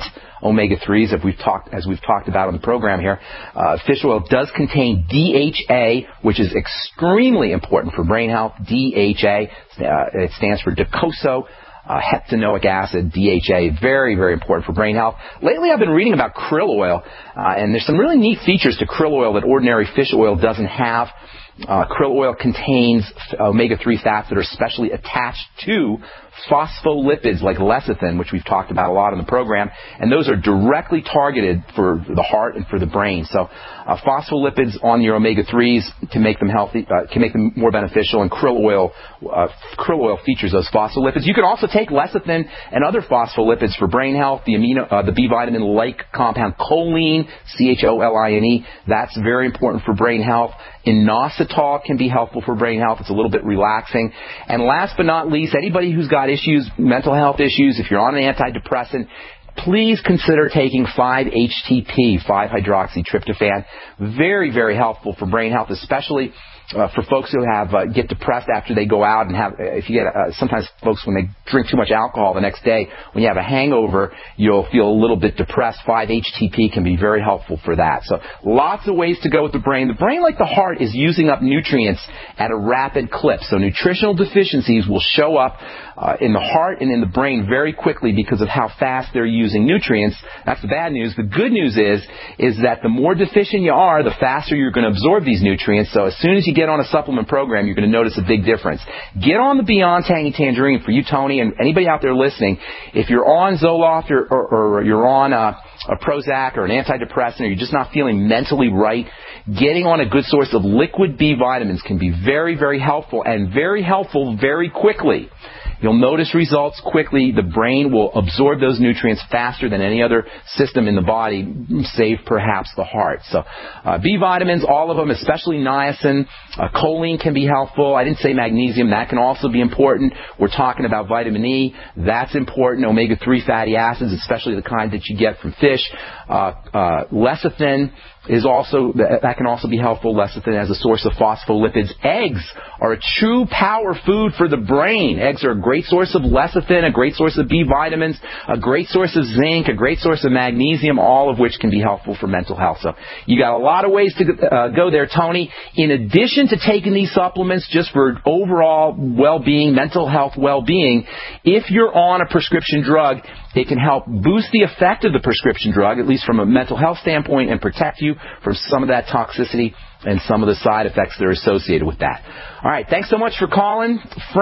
omega threes, as we've talked, as we've talked about on the program here. Uh, fish oil does contain D H A, which is extremely important for brain health. D H A, uh, it stands for docosahexaenoic uh, heptanoic acid, D H A, very, very important for brain health. Lately, I've been reading about krill oil, uh, and there's some really neat features to krill oil that ordinary fish oil doesn't have. Uh, krill oil contains omega three fats that are specially attached to phospholipids like lecithin, which we've talked about a lot in the program, and those are directly targeted for the heart and for the brain. So uh, phospholipids on your omega threes can make them healthy, uh, can make them more beneficial, and krill oil uh, krill oil features those phospholipids. You can also take lecithin and other phospholipids for brain health. The amino, uh, the B vitamin-like compound choline, C H O L I N E, that's very important for brain health. Inositol can be helpful for brain health. It's a little bit relaxing. And last but not least, anybody who's got issues, mental health issues, if you're on an antidepressant, please consider taking five H T P, five hydroxytryptophan. Very, very helpful for brain health, especially uh, for folks who have uh, get depressed after they go out and have, if you get, uh, sometimes folks when they drink too much alcohol the next day, when you have a hangover, you'll feel a little bit depressed. five H T P can be very helpful for that. So lots of ways to go with the brain. The brain, like the heart, is using up nutrients at a rapid clip. So nutritional deficiencies will show up uh, in the heart and in the brain very quickly because of how fast they're using nutrients. That's the bad news. The good news is, is that the more deficient you are, the faster you're going to absorb these nutrients. So as soon as you get on a supplement program, you're going to notice a big difference. Get on the Beyond Tangy Tangerine for you, Tony, and anybody out there listening. If you're on Zoloft or, or, or you're on a, a Prozac or an antidepressant, or you're just not feeling mentally right, getting on a good source of liquid B vitamins can be very, very helpful, and very helpful very quickly. You'll notice results quickly. The brain will absorb those nutrients faster than any other system in the body, save perhaps the heart. So uh, B vitamins, all of them, especially niacin. Uh, choline can be helpful. I didn't say magnesium. That can also be important. We're talking about vitamin E. That's important. omega three fatty acids, especially the kind that you get from fish. Uh, uh, lecithin is also, that can also be helpful. Lecithin as a source of phospholipids. Eggs are a true power food for the brain. Eggs are a great source of lecithin, a great source of B vitamins, a great source of zinc, a great source of magnesium, all of which can be helpful for mental health. So you got a lot of ways to uh, go there, Tony. In addition to taking these supplements just for overall well-being, mental health well-being, if you're on a prescription drug, it can help boost the effect of the prescription drug, at least from a mental health standpoint, and protect you from some of that toxicity and some of the side effects that are associated with that. All right, thanks so much for calling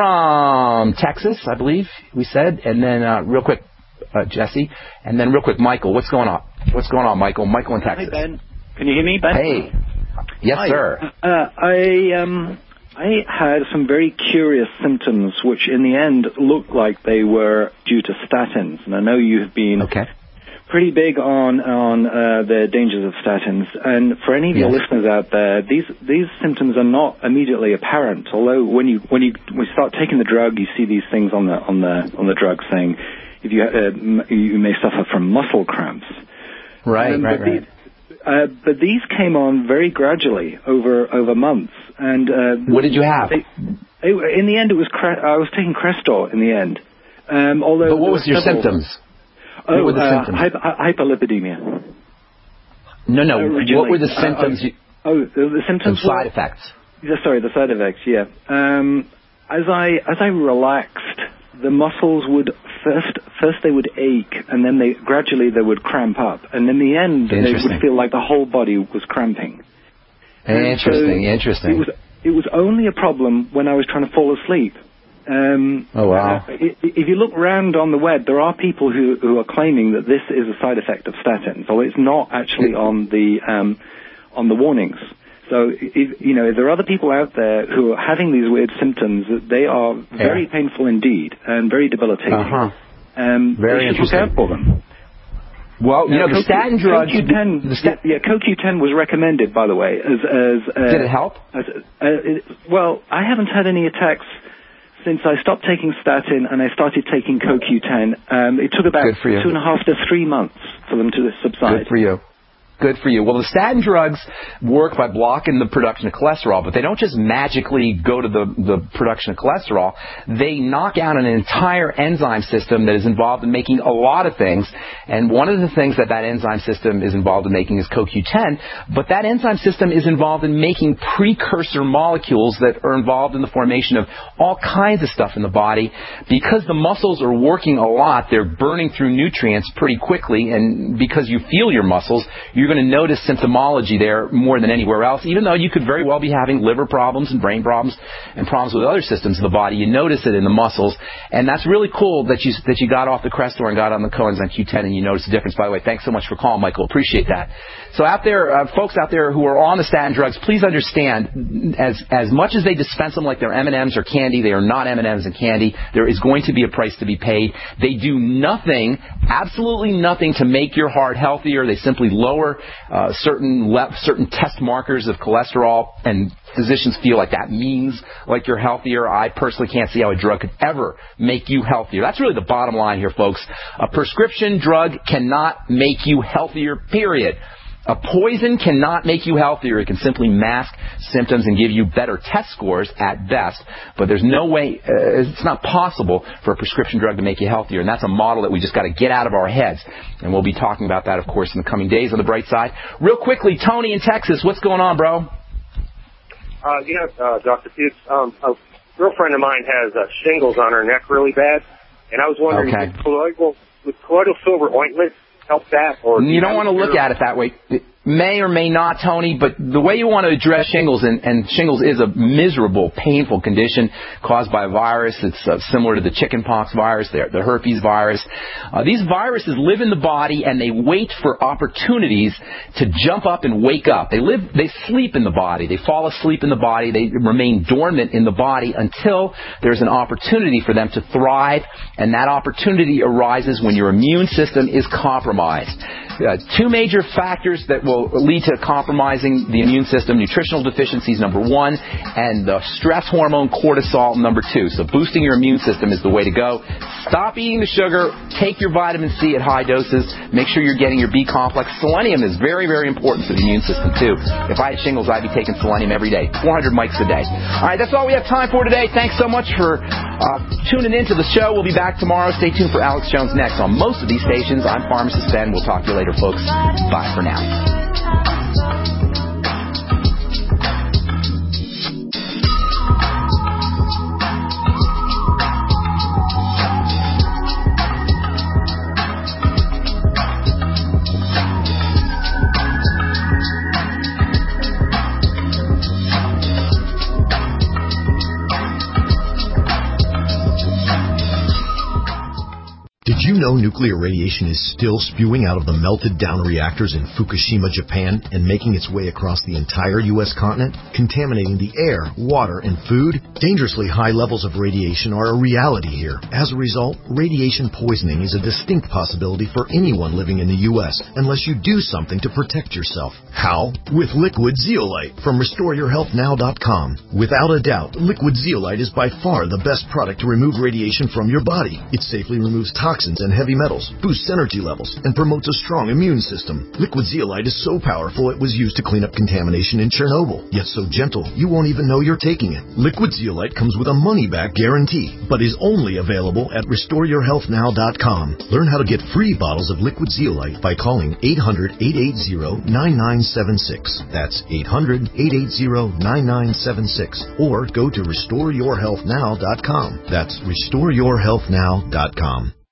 from Texas, I believe we said. And then uh, real quick, uh, Jesse, and then real quick, Michael. What's going on? What's going on, Michael? Michael in Texas. Hi, Ben. Can you hear me, Ben? Hey. Yes, Hi. sir. Uh, I um I had some very curious symptoms, which in the end looked like they were due to statins, and I know you have been okay. pretty big on on uh, the dangers of statins. And for any of your yes. listeners out there, these these symptoms are not immediately apparent. Although when you when you when you start taking the drug, you see these things on the on the on the drug saying if you uh, you may suffer from muscle cramps. Right, um, right, but right. These, uh, but these came on very gradually over over months. And uh, what did you have? They, it, in the end, it was cre- I was taking Crestor in the end. Um, although but what was your several, symptoms? Oh, what were the uh, symptoms? Hyper, hyperlipidemia. No, no. Originally. What were the symptoms? Uh, oh, oh, the, the symptoms. The side were, effects. Yeah, sorry, the side effects. Yeah. Um, as I as I relaxed, the muscles would first first they would ache, and then they gradually they would cramp up, and in the end they would feel like the whole body was cramping. Interesting, so interesting. It was it was only a problem when I was trying to fall asleep. Um, oh wow! Uh, if you look around on the web, there are people who who are claiming that this is a side effect of statins, although it's not actually on the um, on the warnings. So, if, you know, if there are other people out there who are having these weird symptoms, they are very yeah. painful indeed and very debilitating. Uh-huh. Um, very interesting. Look out for them. Well, you now, know, the statin drugs... C O Q ten, the sta- yeah, C O Q ten was recommended, by the way, as... as uh, Did it help? As, uh, it, well, I haven't had any attacks since I stopped taking statin and I started taking C O Q ten. Um, it took about two and a half to three months for them to subside. Good for you. Good for you. Well, the statin drugs work by blocking the production of cholesterol, but they don't just magically go to the, the production of cholesterol. They knock out an entire enzyme system that is involved in making a lot of things. And one of the things that that enzyme system is involved in making is C O Q ten, but that enzyme system is involved in making precursor molecules that are involved in the formation of all kinds of stuff in the body. Because the muscles are working a lot, they're burning through nutrients pretty quickly, and because you feel your muscles, you're going to notice symptomology there more than anywhere else, even though you could very well be having liver problems and brain problems and problems with other systems of the body. You notice it in the muscles, and that's really cool that you that you got off the Crestor and got on the coenzyme Q ten, and you noticed the difference. By the way, thanks so much for calling, Michael. Appreciate that. So out there, uh, folks out there who are on the statin drugs, please understand, as as much as they dispense them like they're M and M's or candy, they are not M and M's and candy. There is going to be a price to be paid. They do nothing, absolutely nothing, to make your heart healthier. They simply lower uh, certain le- certain test markers of cholesterol, and physicians feel like that means like you're healthier. I personally can't see how a drug could ever make you healthier. That's really the bottom line here, folks. A prescription drug cannot make you healthier, period. A poison cannot make you healthier. It can simply mask symptoms and give you better test scores at best. But there's no way, uh, it's not possible for a prescription drug to make you healthier. And that's a model that we just got to get out of our heads. And we'll be talking about that, of course, in the coming days on the bright side. Real quickly, Tony in Texas, what's going on, bro? Uh, yeah, uh, Doctor Fuchs, um, a girlfriend of mine has uh, shingles on her neck really bad. And I was wondering, okay. would colloidal, would colloidal silver ointment help that? Or you don't want to look at it that way. It may or may not, Tony, but the way you want to address shingles, and, and shingles is a miserable, painful condition caused by a virus. It's uh, similar to the chickenpox virus, the, the herpes virus. Uh, these viruses live in the body, and they wait for opportunities to jump up and wake up. They live, they sleep in the body. They fall asleep in the body. They remain dormant in the body until there's an opportunity for them to thrive, and that opportunity arises when your immune system is compromised. Uh, two major factors that will lead to compromising the immune system: nutritional deficiencies, number one, and the stress hormone cortisol, number two. So boosting your immune system is the way to go. Stop eating the sugar. Take your vitamin C at high doses. Make sure you're getting your B complex. Selenium is very, very important for the immune system, too. If I had shingles, I'd be taking selenium every day. four hundred mics a day. All right, that's all we have time for today. Thanks so much for uh, tuning into the show. We'll be back tomorrow. Stay tuned for Alex Jones next on most of these stations. I'm Pharmacist Ben. We'll talk to you later, folks. Bye for now. Did you know nuclear radiation is still spewing out of the melted down reactors in Fukushima, Japan, and making its way across the entire U S continent, contaminating the air, water, and food? Dangerously high levels of radiation are a reality here. As a result, radiation poisoning is a distinct possibility for anyone living in the U S unless you do something to protect yourself. How? With Liquid Zeolite from Restore Your Health Now dot com. Without a doubt, Liquid Zeolite is by far the best product to remove radiation from your body. It safely removes toxins and heavy metals, boosts energy levels, and promotes a strong immune system. Liquid Zeolite is so powerful it was used to clean up contamination in Chernobyl, yet so gentle you won't even know you're taking it. Liquid Zeolite comes with a money-back guarantee, but is only available at Restore Your Health Now dot com. Learn how to get free bottles of Liquid Zeolite by calling eight hundred, eight eight zero, nine nine seven six. That's eight hundred, eight eight zero, nine nine seven six. Or go to Restore Your Health Now dot com. That's Restore Your Health Now dot com.